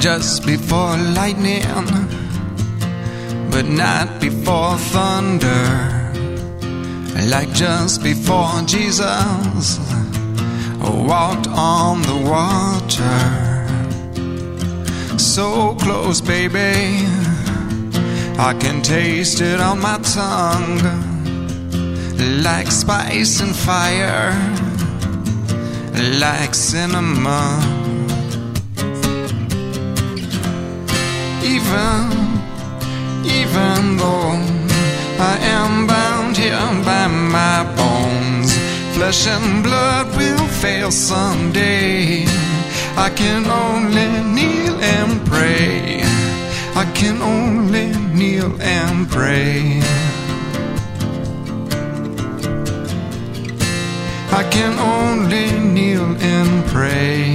just before lightning, but not before thunder. Like just before Jesus walked on the water. So close, baby, I can taste it on my tongue, like spice and fire, like cinnamon. Even though I am bound here by my bones, flesh and blood will fail someday. I can only kneel and pray. I can only kneel and pray. I can only kneel and pray.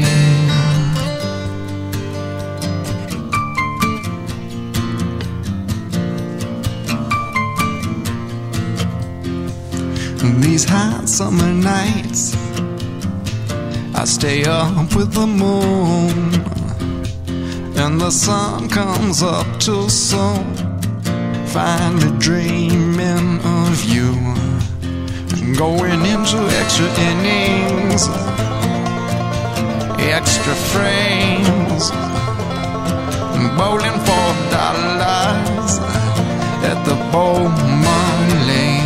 These hot summer nights, I stay up with the moon, and the sun comes up too soon, finally dreaming of you, going into extra innings, extra frames, bowling for dollars at the Bowman Lanes.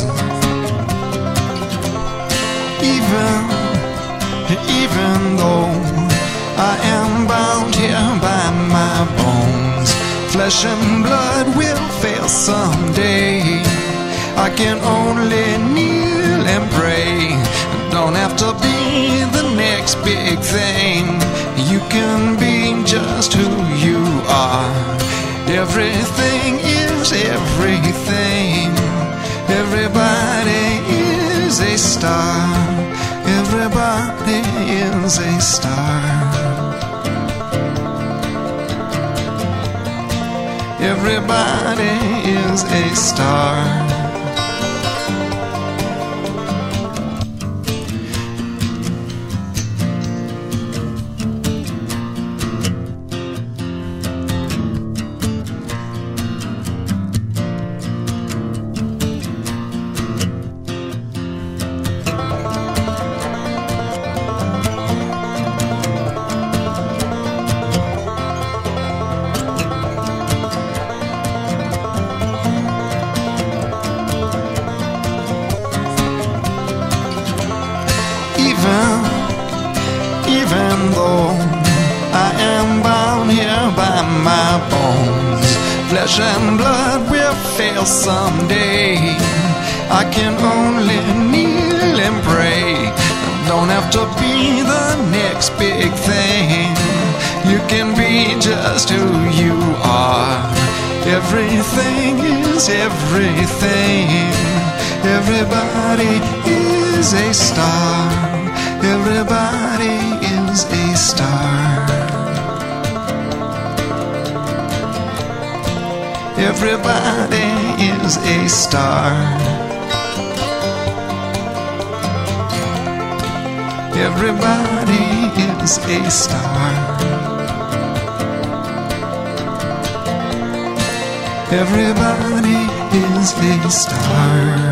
Even though I am bound here by my bones, flesh and blood will fail someday. I can only kneel and pray. Don't have to be the next big thing. You can be just who you are. Everything is everything. Everybody is a star. Everybody is a star. Everybody is a star. Even though I am bound here by my bones, flesh and blood will fail someday. I can only kneel and pray. Don't have to be the next big thing. You can be just who you are. Everything is everything. Everybody is a star. Everybody is a star. Everybody is a star. Everybody is a star. Everybody is a star.